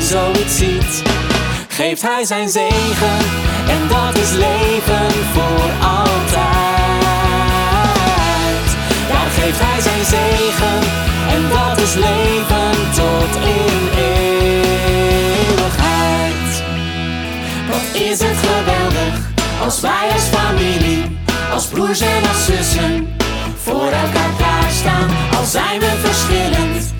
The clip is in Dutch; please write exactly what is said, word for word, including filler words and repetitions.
zoiets ziet, geeft hij zijn zegen en dat is leven voor altijd. Daar geeft hij zijn zegen en dat is leven tot in eeuwigheid. Wat is het geweldig als wij als familie, als broers en als zussen voor elkaar klaarstaan. Al zijn we verschillend,